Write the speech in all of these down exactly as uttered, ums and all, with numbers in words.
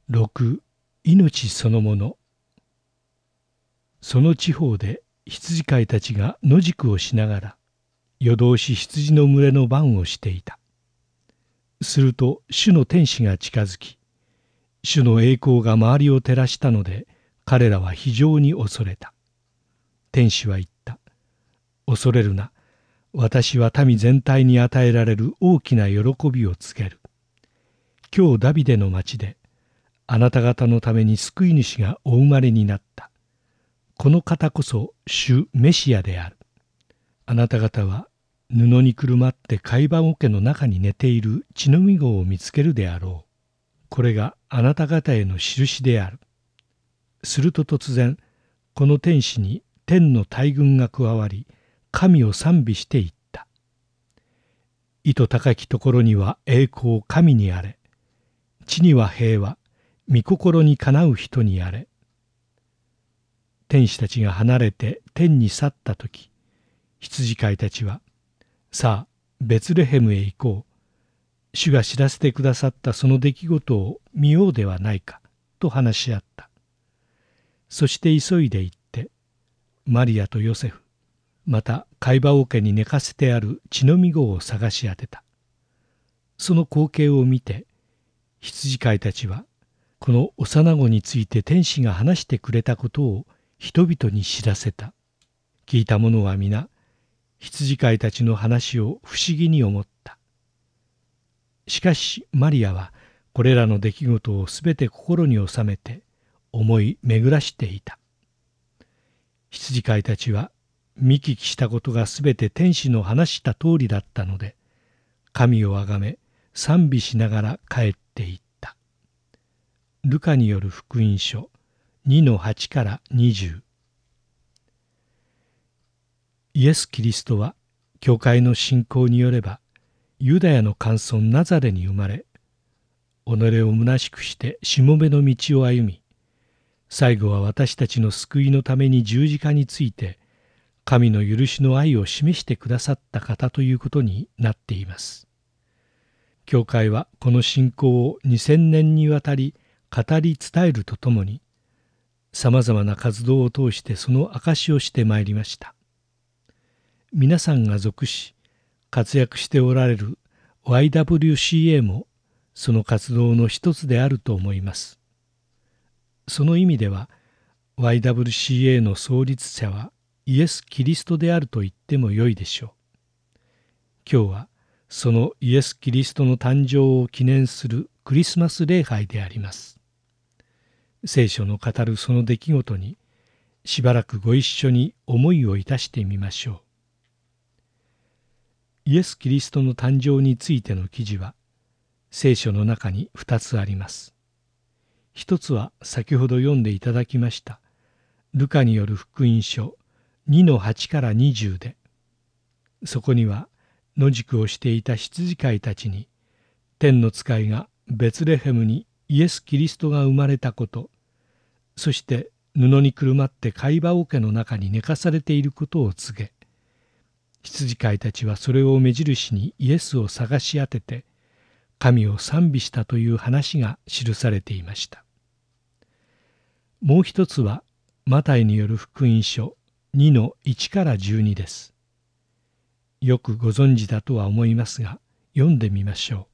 ろく、命そのもの。その地方で羊飼いたちが野宿をしながら夜通し羊の群れの番をしていた。すると主の天使が近づき、主の栄光が周りを照らしたので、彼らは非常に恐れた。天使は言った。恐れるな。私は民全体に与えられる大きな喜びを告げる。今日ダビデの町で、あなた方のために救い主がお生まれになった。この方こそ主メシアである。あなた方は布にくるまって貝羽桶の中に寝ている血のみ子を見つけるであろう。これがあなた方への印である。すると突然、この天使に天の大軍が加わり、神を賛美していった。意図高きところには栄光神にあれ。地には平和、御心にかなう人にあれ。天使たちが離れて天に去ったとき、羊飼いたちは、さあ、ベツレヘムへ行こう。主が知らせてくださったその出来事を見ようではないか、と話し合った。そして急いで行って、マリアとヨセフ、また貝羽桶に寝かせてある血のみ子を探し当てた。その光景を見て、羊飼いたちは、この幼子について天使が話してくれたことを人々に知らせた。聞いた者は皆、羊飼いたちの話を不思議に思った。しかしマリアはこれらの出来事をすべて心に収めて思い巡らしていた。羊飼いたちは見聞きしたことがすべて天使の話した通りだったので、神をあがめ賛美しながら帰っていった。ルカによる福音書にのはちからにじゅう。イエス・キリストは教会の信仰によればユダヤの寒村ナザレに生まれ、己を虚しくしてしもべの道を歩み、最後は私たちの救いのために十字架について神の許しの愛を示してくださった方ということになっています。教会はこの信仰をにせんねんにわたり語り伝えるとともに、さまざまな活動を通してその証しをしてまいりました。皆さんが属し活躍しておられる ワイダブリューシーエー もその活動の一つであると思います。その意味では ワイダブリューシーエー の創立者はイエス・キリストであると言ってもよいでしょう。今日はそのイエス・キリストの誕生を記念するクリスマス礼拝であります。聖書の語るその出来事にしばらくご一緒に思いをいたしてみましょう。イエス・キリストの誕生についての記事は聖書の中にふたつあります。一つは先ほど読んでいただきましたルカによる福音書にのはちからにじゅうで、そこには野宿をしていた羊飼いたちに天の使いがベツレヘムにイエス・キリストが生まれたこと、そして布にくるまって貝羽桶の中に寝かされていることを告げ、羊飼いたちはそれを目印にイエスを探し当てて神を賛美したという話が記されていました。もう一つはマタイによる福音書にのいちからじゅうにです。よくご存知だとは思いますが、読んでみましょ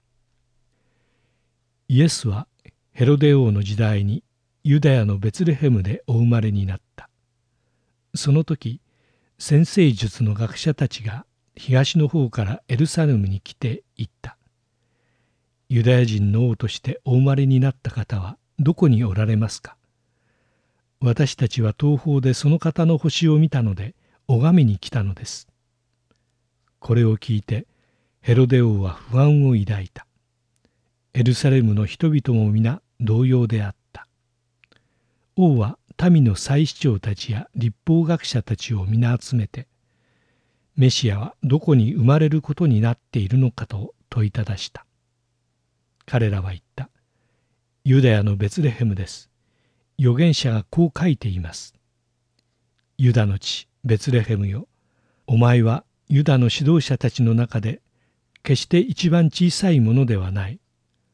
う。イエスはヘロデ王の時代にユダヤのベツレヘムでお生まれになった。その時、占星術の学者たちが東の方からエルサレムに来て言った。ユダヤ人の王としてお生まれになった方はどこにおられますか。私たちは東方でその方の星を見たので拝みに来たのです。これを聞いてヘロデ王は不安を抱いた。エルサレムの人々も皆同様であった。王は民の祭司長たちや律法学者たちを皆集めて、メシアはどこに生まれることになっているのかと問いただした。彼らは言った。ユダヤのベツレヘムです。預言者がこう書いています。ユダの地ベツレヘムよ、お前はユダの指導者たちの中で決して一番小さいものではない。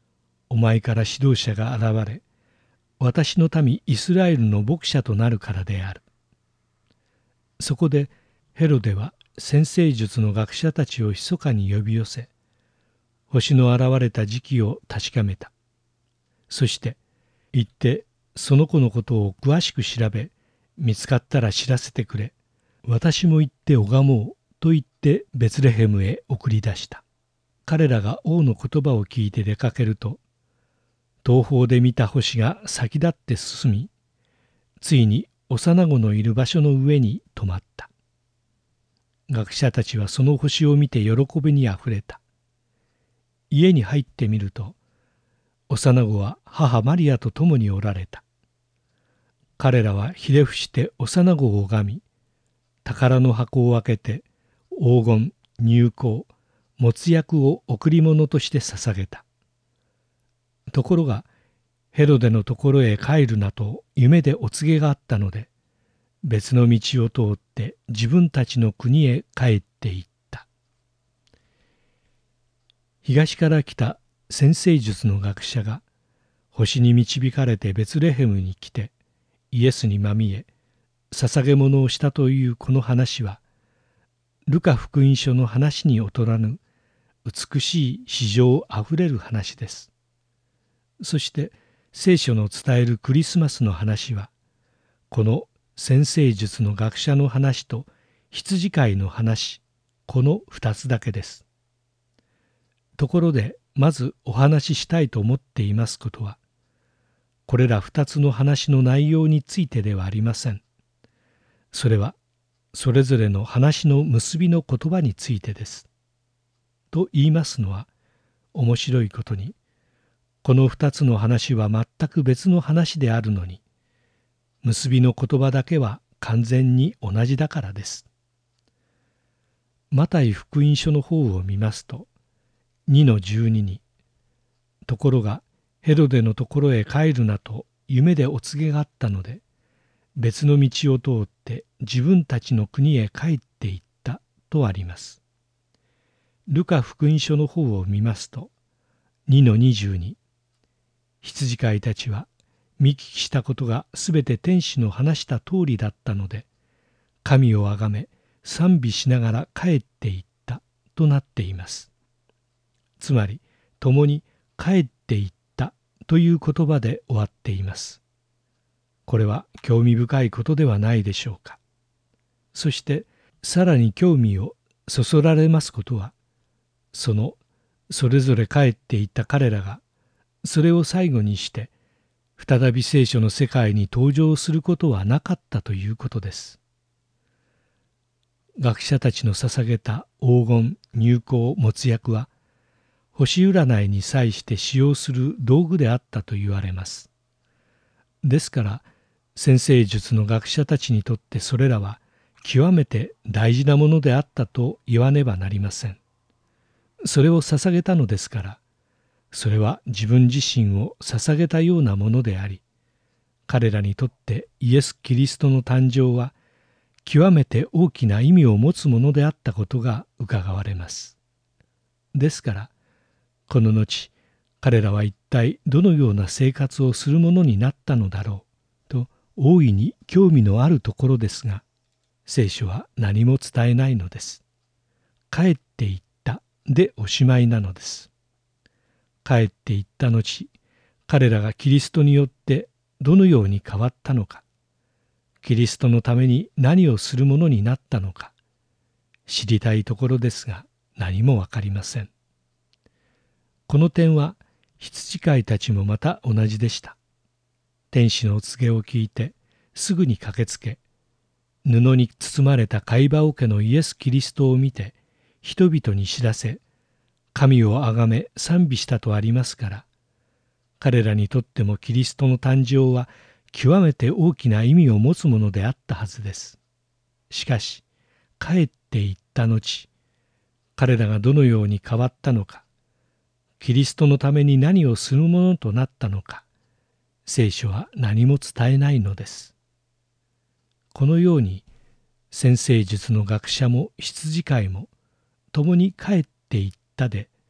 お前から指導者が現れ、私の民イスラエルの牧者となるからである。そこでヘロデは占星術の学者たちを密かに呼び寄せ、星の現れた時期を確かめた。そして行ってその子のことを詳しく調べ、見つかったら知らせてくれ。私も行って拝もうと言ってベツレヘムへ送り出した。彼らが王の言葉を聞いて出かけると、東方で見た星が先立って進み、ついに幼子のいる場所の上に止まった。学者たちはその星を見て喜びにあふれた。家に入ってみると、幼子は母マリアと共におられた。彼らはひれ伏して幼子を拝み、宝の箱を開けて黄金、乳香、没薬を贈り物として捧げた。ところがヘロデのところへ帰るなと夢でお告げがあったので、別の道を通って自分たちの国へ帰っていった。東から来た占星術の学者が星に導かれてベツレヘムに来てイエスにまみえ捧げ物をしたというこの話は、ルカ福音書の話に劣らぬ美しい詩情あふれる話です。そして聖書の伝えるクリスマスの話は、この占星術の学者の話と羊飼いの話、この二つだけです。ところでまずお話ししたいと思っていますことは、これら二つの話の内容についてではありません。それはそれぞれの話の結びの言葉についてです。と言いますのは、面白いことに、この二つの話は全く別の話であるのに、結びの言葉だけは完全に同じだからです。マタイ福音書の方を見ますと、にのじゅうにに、ところがヘロデのところへ帰るなと夢でお告げがあったので、別の道を通って自分たちの国へ帰っていったとあります。ルカ福音書の方を見ますと、にのにじゅうに、羊飼いたちは見聞きしたことがすべて天使の話した通りだったので、神をあがめ賛美しながら帰っていったとなっています。つまり共に帰っていったという言葉で終わっています。これは興味深いことではないでしょうか。そしてさらに興味をそそられますことは、そのそれぞれ帰っていった彼らがそれを最後にして再び聖書の世界に登場することはなかったということです。学者たちの捧げた黄金、乳香、没薬は星占いに際して使用する道具であったと言われます。ですから占星術の学者たちにとってそれらは極めて大事なものであったと言わねばなりません。それを捧げたのですから、それは自分自身を捧げたようなものであり、彼らにとってイエス・キリストの誕生は極めて大きな意味を持つものであったことがうかがわれます。ですから、この後、彼らは一体どのような生活をするものになったのだろうと大いに興味のあるところですが、聖書は何も伝えないのです。帰っていったでおしまいなのです。帰っていった後、彼らがキリストによってどのように変わったのか、キリストのために何をするものになったのか、知りたいところですが何もわかりません。この点は羊飼いたちもまた同じでした。天使のお告げを聞いてすぐに駆けつけ、布に包まれた貝羽桶のイエス・キリストを見て人々に知らせ、神をあがめ賛美したとありますから、彼らにとってもキリストの誕生は極めて大きな意味を持つものであったはずです。しかし帰っていった後、彼らがどのように変わったのか、キリストのために何をするものとなったのか、聖書は何も伝えないのです。このように占星術の学者も羊飼いも共に帰っていったで、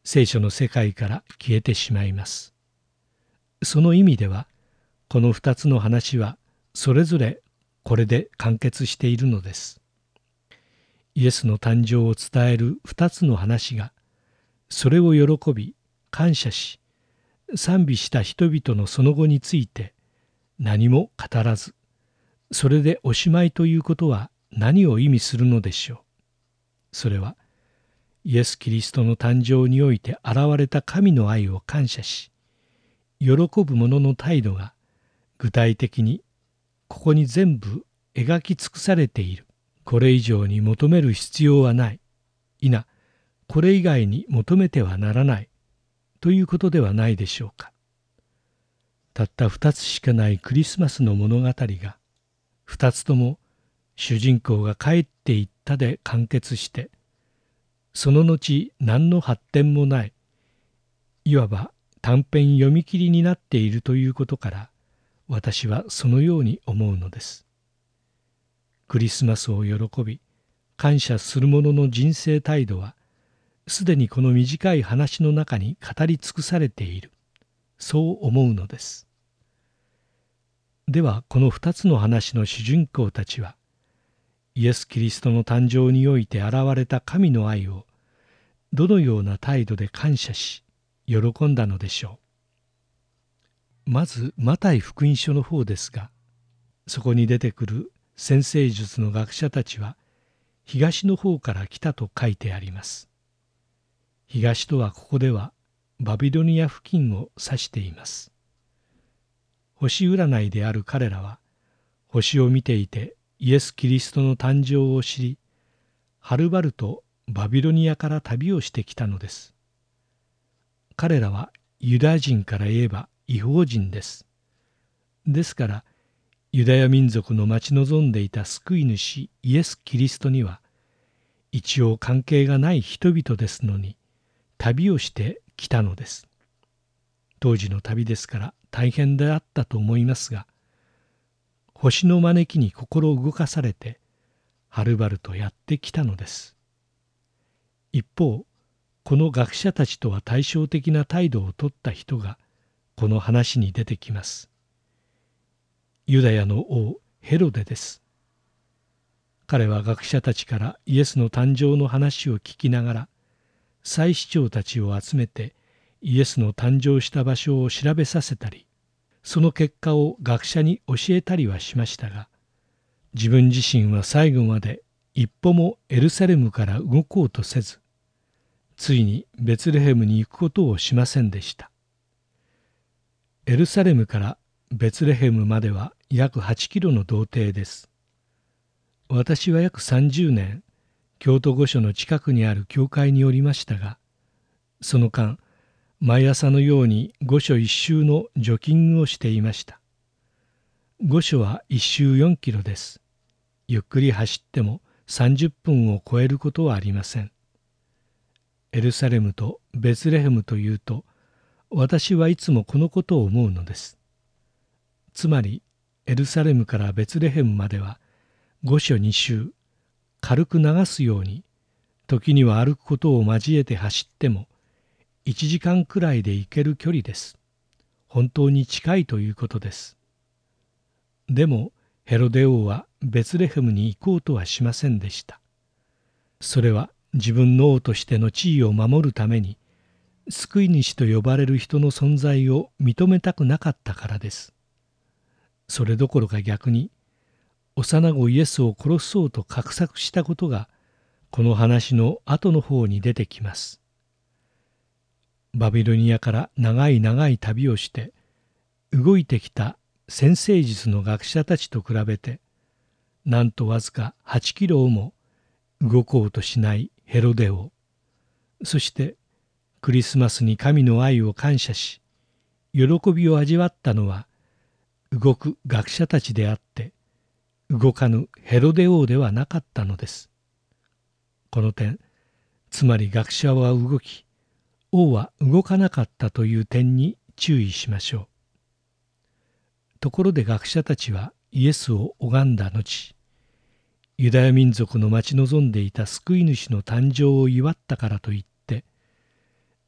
聖書の世界から消えてしまいます。その意味では、この二つの話はそれぞれこれで完結しているのです。イエスの誕生を伝える二つの話が、それを喜び、感謝し、賛美した人々のその後について何も語らず、それでおしまいということは何を意味するのでしょう。それは、イエス・キリストの誕生において現れた神の愛を感謝し、喜ぶ者の態度が具体的にここに全部描き尽くされている。これ以上に求める必要はない。いな、これ以外に求めてはならない。ということではないでしょうか。たった二つしかないクリスマスの物語が、二つとも主人公が帰っていったで完結して、その後何の発展もない、いわば短編読み切りになっているということから、私はそのように思うのです。クリスマスを喜び、感謝する者の人生態度は、すでにこの短い話の中に語り尽くされている。そう思うのです。では、この二つの話の主人公たちは、イエス・キリストの誕生において現れた神の愛を、どのような態度で感謝し、喜んだのでしょう。まず、マタイ福音書の方ですが、そこに出てくる占星術の学者たちは、東の方から来たと書いてあります。東とはここではバビロニア付近を指しています。星占いである彼らは、星を見ていてイエス・キリストの誕生を知り、はるばるとバビロニアから旅をしてきたのです。彼らはユダヤ人から言えば異邦人です。ですから、ユダヤ民族の待ち望んでいた救い主イエス・キリストには、一応関係がない人々ですのに、旅をしてきたのです。当時の旅ですから大変であったと思いますが、星の招きに心動かされて、はるばるとやってきたのです。一方、この学者たちとは対照的な態度をとった人が、この話に出てきます。ユダヤの王ヘロデです。彼は学者たちからイエスの誕生の話を聞きながら、祭司長たちを集めてイエスの誕生した場所を調べさせたり、その結果を学者に教えたりはしましたが、自分自身は最後まで一歩もエルサレムから動こうとせず、ついにベツレヘムに行くことをしませんでした。エルサレムからベツレヘムまでは約はちキロの道程です。私は約さんじゅうねん、京都御所の近くにある教会におりましたが、その間、毎朝のように御所一周のジョギングをしていました。御所は一周よんキロです。ゆっくり走ってもさんじゅっぷんを超えることはありません。エルサレムとベツレヘムというと、私はいつもこのことを思うのです。つまり、エルサレムからベツレヘムまでは、御所に周、軽く流すように、時には歩くことを交えて走っても、いちじかんくらいで行ける距離です。本当に近いということです。でも、ヘロデ王はベツレヘムに行こうとはしませんでした。それは自分の王としての地位を守るために、救い主と呼ばれる人の存在を認めたくなかったからです。それどころか逆に、幼子イエスを殺そうと画策したことが、この話の後の方に出てきます。バビロニアから長い長い旅をして、動いてきた占星術の学者たちと比べて、なんとわずかはちキロをも動こうとしないヘロデ王、そしてクリスマスに神の愛を感謝し、喜びを味わったのは、動く学者たちであって、動かぬヘロデ王ではなかったのです。この点、つまり学者は動き、王は動かなかったという点に注意しましょう。ところで学者たちはイエスを拝んだ後、ユダヤ民族の待ち望んでいた救い主の誕生を祝ったからといって、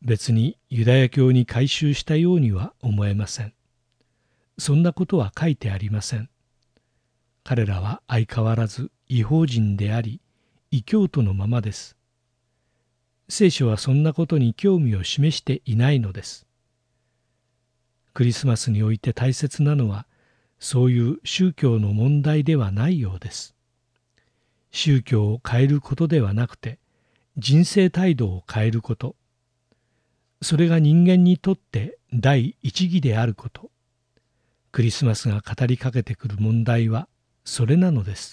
別にユダヤ教に改宗したようには思えません。そんなことは書いてありません。彼らは相変わらず異邦人であり、異教徒のままです。聖書はそんなことに興味を示していないのです。クリスマスにおいて大切なのは、そういう宗教の問題ではないようです。宗教を変えることではなくて、人生態度を変えること。それが人間にとって第一義であること。クリスマスが語りかけてくる問題はそれなのです。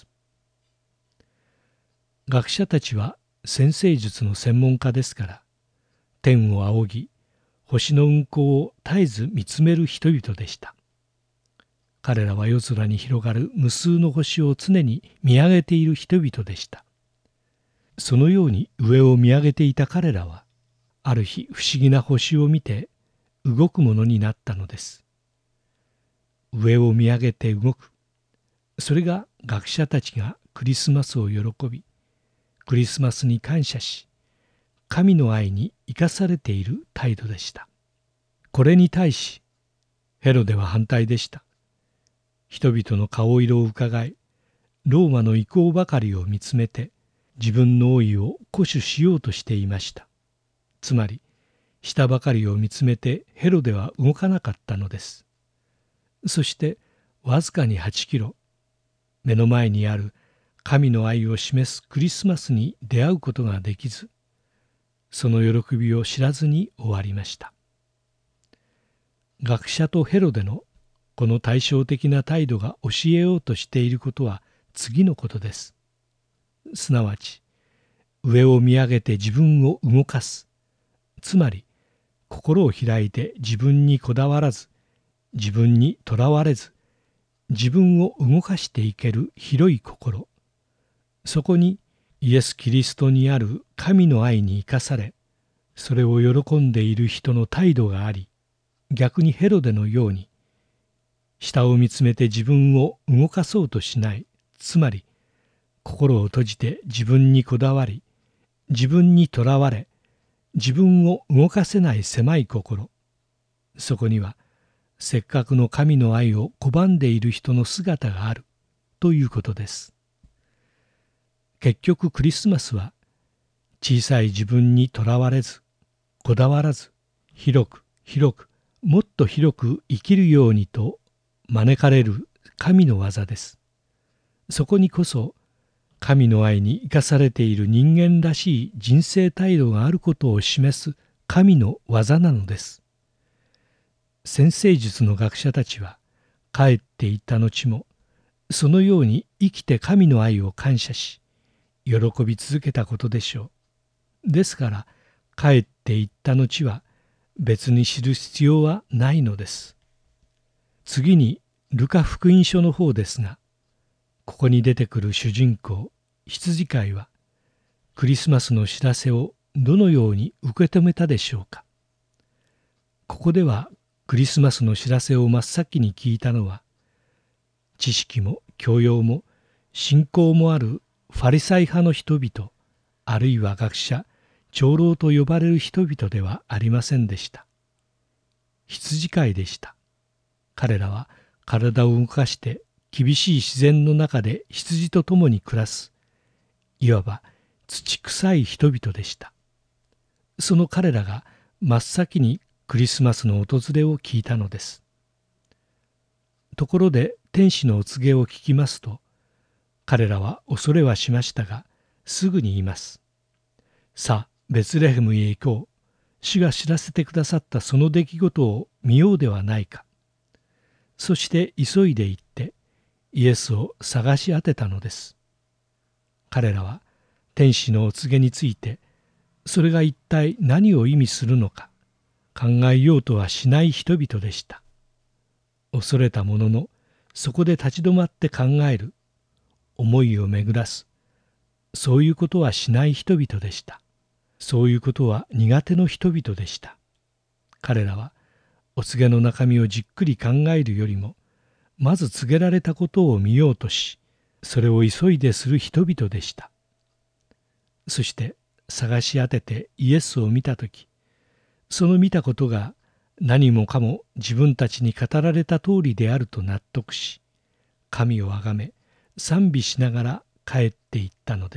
学者たちは占星術の専門家ですから、天を仰ぎ、星の運行を絶えず見つめる人々でした。彼らは夜空に広がる無数の星を常に見上げている人々でした。そのように上を見上げていた彼らは、ある日不思議な星を見て動くものになったのです。上を見上げて動く。それが学者たちがクリスマスを喜び、クリスマスに感謝し、神の愛に生かされている態度でした。これに対し、ヘロデは反対でした。人々の顔色をうかがい、ローマの意向ばかりを見つめて、自分の王位を固守しようとしていました。つまり、下ばかりを見つめてヘロデは動かなかったのです。そして、わずかにはちキロ、目の前にある神の愛を示すクリスマスに出会うことができず、その喜びを知らずに終わりました。学者とヘロデのこの対照的な態度が教えようとしていることは次のことです。すなわち、上を見上げて自分を動かす。つまり、心を開いて自分にこだわらず、自分にとらわれず、自分を動かしていける広い心。そこにイエス・キリストにある神の愛に生かされ、それを喜んでいる人の態度があり、逆にヘロデのように、下を見つめて自分を動かそうとしない、つまり心を閉じて自分にこだわり、自分にとらわれ、自分を動かせない狭い心。そこにはせっかくの神の愛を拒んでいる人の姿があるということです。結局クリスマスは小さい自分にとらわれず、こだわらず、広く広くもっと広く生きるようにと招かれる神の技です。そこにこそ神の愛に生かされている人間らしい人生態度があることを示す神の技なのです。占星術の学者たちは帰っていった後もそのように生きて神の愛を感謝し喜び続けたことでしょう。ですから帰っていった後は別に知る必要はないのです。次にルカ福音書の方ですが、ここに出てくる主人公羊飼いはクリスマスの知らせをどのように受け止めたでしょうか。ここではクリスマスの知らせを真っ先に聞いたのは、知識も教養も信仰もあるファリサイ派の人々、あるいは学者、長老と呼ばれる人々ではありませんでした。羊飼いでした。彼らは体を動かして厳しい自然の中で羊と共に暮らす、いわば土臭い人々でした。その彼らが真っ先にクリスマスの訪れを聞いたのです。ところで天使のお告げを聞きますと、彼らは恐れはしましたが、すぐに言います。さあ、ベツレヘムへ行こう。主が知らせてくださったその出来事を見ようではないか。そして急いで行ってイエスを探し当てたのです。彼らは天使のお告げについて、それが一体何を意味するのか考えようとはしない人々でした。恐れたものの、そこで立ち止まって考える、思いを巡らす、そういうことはしない人々でした。そういうことは苦手の人々でした。彼らはお告げの中身をじっくり考えるよりも、まず告げられたことを見ようとし、それを急いでする人々でした。そして探し当ててイエスを見たとき、 その見たことが何もかも自分たちに語られた通りであると納得し、神をあがめ賛美しながら帰っていったのです。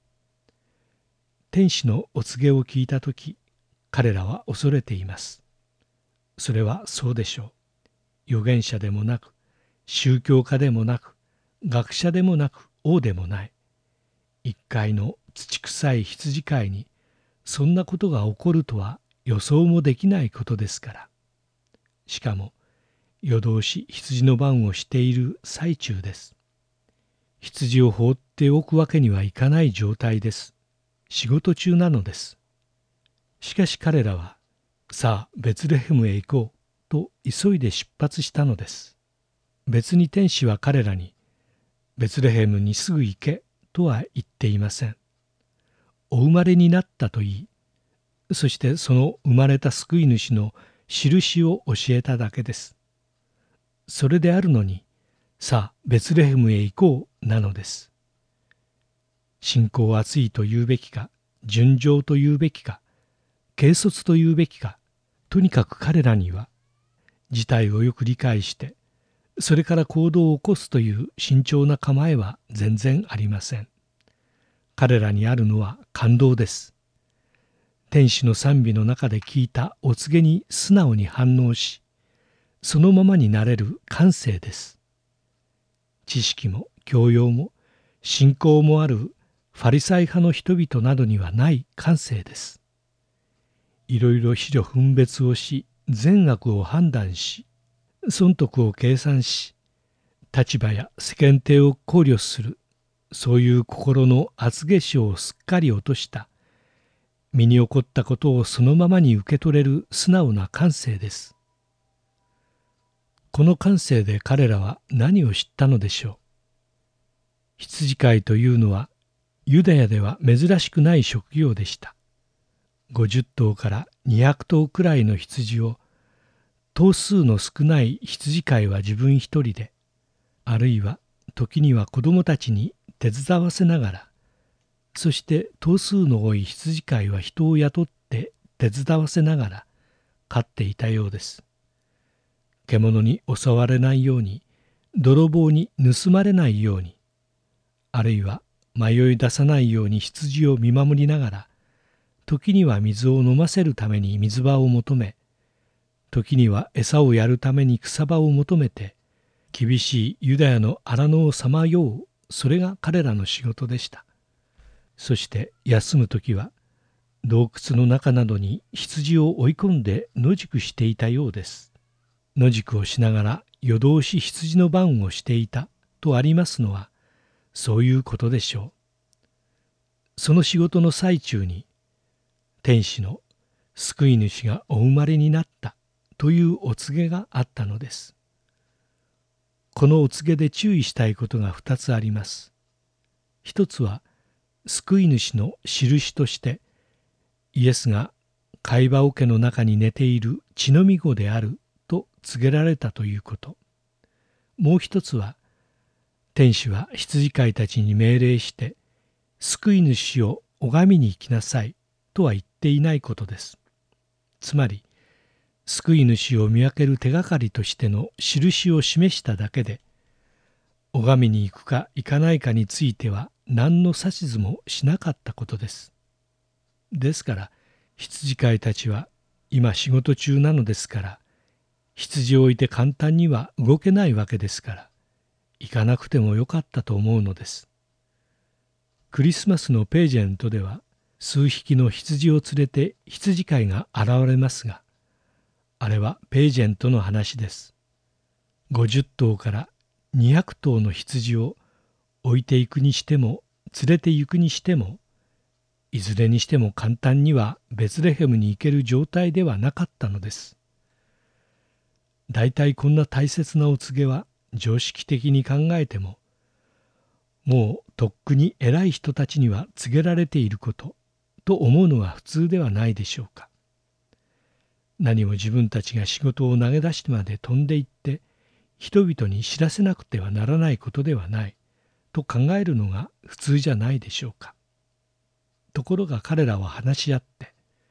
天使のお告げを聞いたとき、彼らは恐れています。それはそうでしょう。預言者でもなく、宗教家でもなく、学者でもなく、王でもない。一介の土臭い羊飼いにそんなことが起こるとは予想もできないことですから。しかも夜通し羊の番をしている最中です。羊を放っておくわけにはいかない状態です。仕事中なのです。しかし彼らは、さあベツレヘムへ行こうと急いで出発したのです。別に天使は彼らに、ベツレヘムにすぐ行けとは言っていません。お生まれになったと言い、そしてその生まれた救い主の印を教えただけです。それであるのに、さあベツレヘムへ行こうなのです。信仰厚いと言うべきか、純情と言うべきか、軽率と言うべきか、とにかく彼らには、事態をよく理解して、それから行動を起こすという慎重な構えは全然ありません。彼らにあるのは感動です。天使の賛美の中で聞いたお告げに素直に反応し、そのままになれる感性です。知識も教養も信仰もあるファリサイ派の人々などにはない感性です。いろいろ思慮分別をし、善悪を判断し、損得を計算し、立場や世間体を考慮する、そういう心の厚化粧をすっかり落とした、身に起こったことをそのままに受け取れる素直な感性です。この感性で彼らは何を知ったのでしょう。羊飼いというのはユダヤでは珍しくない職業でした。ごじゅっ頭からにひゃく頭くらいの羊を、頭数の少ない羊飼いは自分一人で、あるいは時には子供たちに手伝わせながら、そして頭数の多い羊飼いは人を雇って手伝わせながら飼っていたようです。獣に襲われないように、泥棒に盗まれないように、あるいは迷い出さないように羊を見守りながら、時には水を飲ませるために水場を求め、時には餌をやるために草場を求めて、厳しいユダヤの荒野をさまよう、それが彼らの仕事でした。そして休む時は洞窟の中などに羊を追い込んで野宿していたようです。野宿をしながら夜通し羊の番をしていたとありますのは、そういうことでしょう。その仕事の最中に天使の救い主がお生まれになったというお告げがあったのです。このお告げで注意したいことが二つあります。一つは救い主の印としてイエスが貝羽桶の中に寝ている血のみ子であると告げられたということ。もう一つは天使は羊飼いたちに命令して救い主を拝みに行きなさいとは言っていないことです。つまり救い主を見分ける手がかりとしての印を示しただけで、拝みに行くか行かないかについては何の指図もしなかったことです。ですから羊飼いたちは今仕事中なのですから、羊を置いて簡単には動けないわけですから、行かなくてもよかったと思うのです。クリスマスのページェントでは数匹の羊を連れて羊飼いが現れますが、あれはページェントの話です。ごじゅっ頭からにひゃく頭の羊を置いていくにしても連れて行くにしても、いずれにしても簡単にはベツレヘムに行ける状態ではなかったのです。だいたいこんな大切なお告げは常識的に考えても、もうとっくに偉い人たちには告げられていることと思うのが普通ではないでしょうか。何も自分たちが仕事を投げ出してまで飛んでいって人々に知らせなくてはならないことではないと考えるのが普通じゃないでしょうか。ところが彼らは話し合って、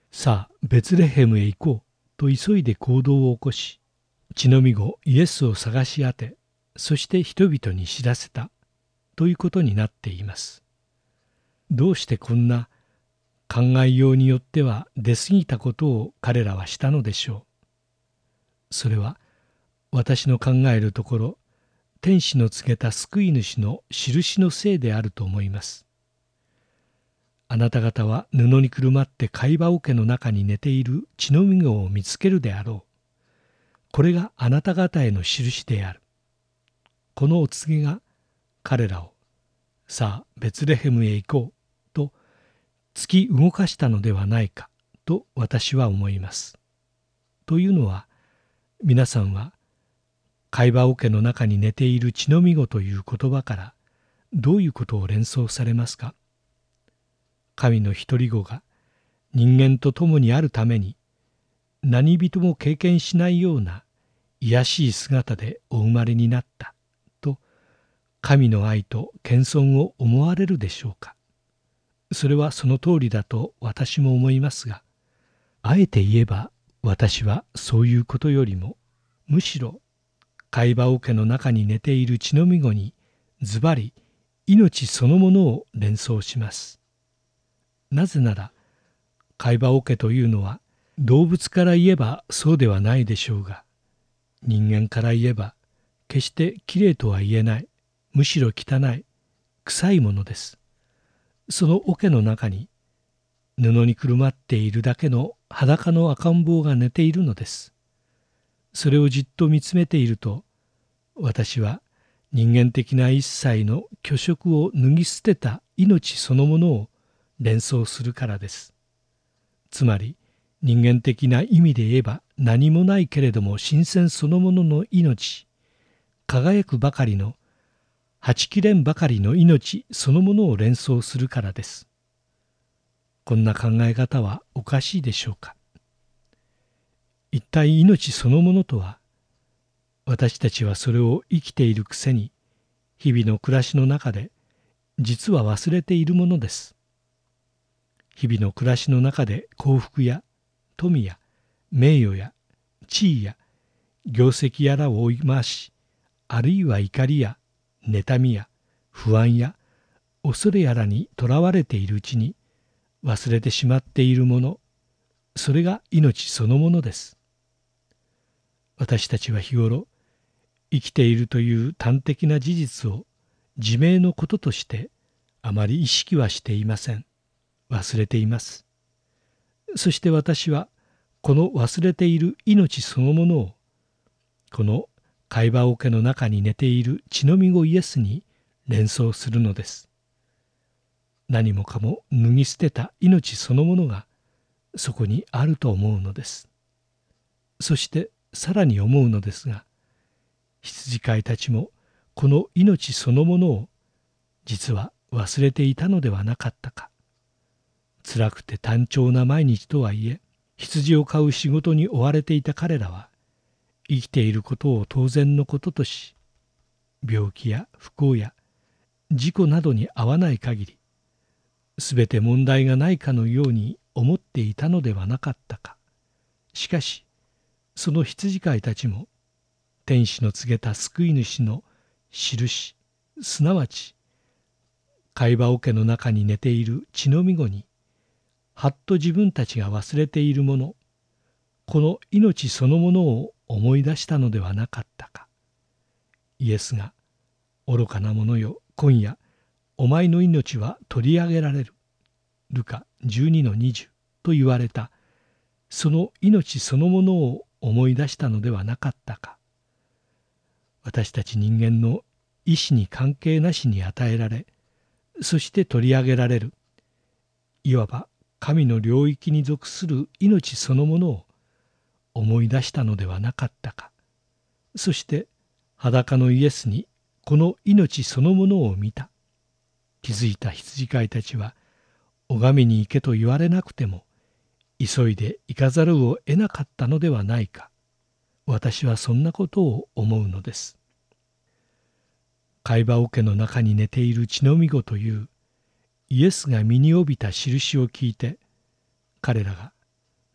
さあベツレヘムへ行こうと急いで行動を起こし、血のみ子イエスを探し当て、そして人々に知らせたということになっています。どうしてこんな考えようによっては出過ぎたことを彼らはしたのでしょう。それは私の考えるところ、天使の告げた救い主の印のせいであると思います。あなた方は布にくるまって貝羽桶の中に寝ている血のみ子を見つけるであろう。これがあなた方への印である。このお告げが彼らを、さあベツレヘムへ行こうと突き動かしたのではないかと私は思います。というのは、皆さんは貝羽桶の中に寝ている血のみ子という言葉からどういうことを連想されますか？神の一人子が人間と共にあるために何人も経験しないような卑しい姿でお生まれになったと、神の愛と謙遜を思われるでしょうか。それはその通りだと私も思いますが、あえて言えば私はそういうことよりも、むしろ貝羽桶の中に寝ている血のみ子にズバリ命そのものを連想します。なぜなら貝羽桶というのは動物から言えばそうではないでしょうが、人間から言えば決してきれいとは言えない、むしろ汚い、臭いものです。その桶の中に布にくるまっているだけの裸の赤ん坊が寝ているのです。それをじっと見つめていると、私は人間的な一切の虚飾を脱ぎ捨てた命そのものを連想するからです。つまり人間的な意味で言えば何もないけれども新鮮そのものの命、輝くばかりの、はちきれんばかりの命そのものを連想するからです。こんな考え方はおかしいでしょうか。一体命そのものとは、私たちはそれを生きているくせに日々の暮らしの中で実は忘れているものです。日々の暮らしの中で幸福や富や名誉や地位や業績やらを追い回し、あるいは怒りや妬みや不安や恐れやらにとらわれているうちに忘れてしまっているもの、それが命そのものです。私たちは日頃生きているという端的な事実を自明のこととしてあまり意識はしていません。忘れています。そして私はこの忘れている命そのものを、この貝羽桶の中に寝ている血のみ子イエスに連想するのです。何もかも脱ぎ捨てた命そのものがそこにあると思うのです。そしてさらに思うのですが、羊飼いたちもこの命そのものを実は忘れていたのではなかったか。辛くて単調な毎日とはいえ、羊を飼う仕事に追われていた彼らは、生きていることを当然のこととし、病気や不幸や事故などに遭わない限り、すべて問題がないかのように思っていたのではなかったか。しかし、その羊飼いたちも、天使の告げた救い主の印、すなわち、貝羽桶の中に寝ている血のみ子に、はっと自分たちが忘れているもの、この命そのものを思い出したのではなかったか。イエスが、愚かな者よ、今夜、お前の命は取り上げられる。ルカじゅうにのにじゅうと言われた、その命そのものを思い出したのではなかったか。私たち人間の意志に関係なしに与えられ、そして取り上げられる、いわば神の領域に属する命そのものを思い出したのではなかったか。そして裸のイエスにこの命そのものを見た。気づいた羊飼いたちは、拝みに行けと言われなくても急いで行かざるを得なかったのではないか。私はそんなことを思うのです。貝羽桶の中に寝ている血のみ子というイエスが身に帯びた印を聞いて、彼らが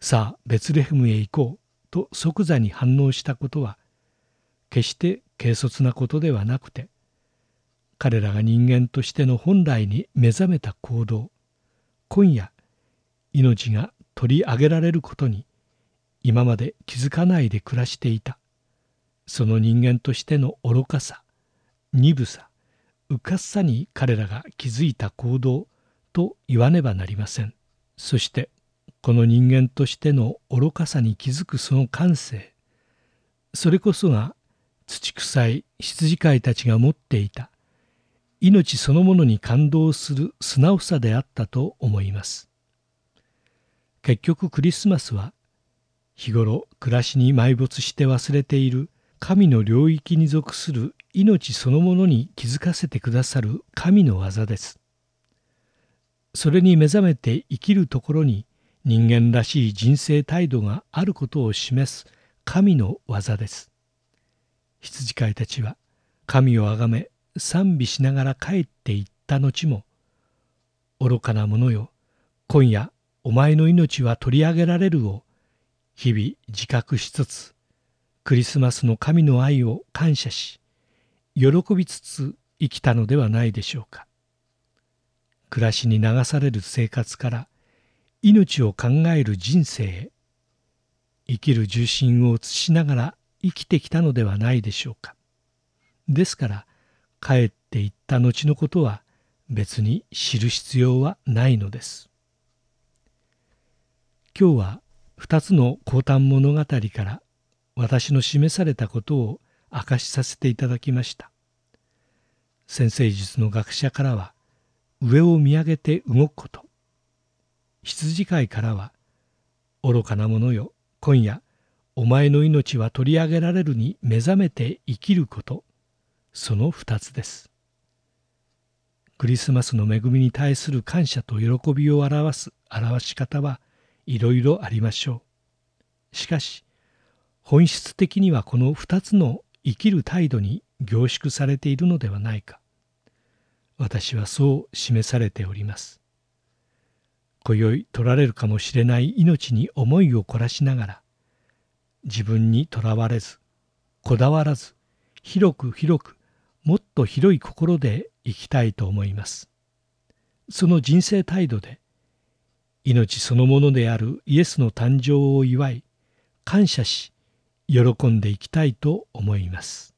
さあベツレヘムへ行こうと即座に反応したことは決して軽率なことではなくて、彼らが人間としての本来に目覚めた行動、今夜命が取り上げられることに今まで気づかないで暮らしていた、その人間としての愚かさ、鈍さ、うかつさに彼らが気づいた行動と言わねばなりません。そしてこの人間としての愚かさに気づくその感性、それこそが土臭い羊飼いたちが持っていた命そのものに感動する素直さであったと思います。結局クリスマスは日頃暮らしに埋没して忘れている神の領域に属する命そのものに気づかせてくださる神の技です。それに目覚めて生きるところに人間らしい人生態度があることを示す神の技です。羊飼いたちは神をあがめ賛美しながら帰っていった後も、愚かな者よ、今夜お前の命は取り上げられるを日々自覚しつつ、クリスマスの神の愛を感謝し、喜びつつ生きたのではないでしょうか。暮らしに流される生活から命を考える人生へ、生きる重心を移しながら生きてきたのではないでしょうか。ですから帰っていった後のことは別に知る必要はないのです。今日は二つの降誕物語から私の示されたことを明かしさせていただきました。占星術の学者からは上を見上げて動くこと、羊飼いからは愚かな者よ、今夜お前の命は取り上げられるに目覚めて生きること、その二つです。クリスマスの恵みに対する感謝と喜びを表す表し方はいろいろありましょう。しかし本質的にはこの二つの生きる態度に凝縮されているのではないか。私はそう示されております。今宵取られるかもしれない命に思いを凝らしながら、自分にとらわれず、こだわらず、広く広く、もっと広い心で生きたいと思います。その人生態度で、命そのものであるイエスの誕生を祝い、感謝し、喜んでいきたいと思います。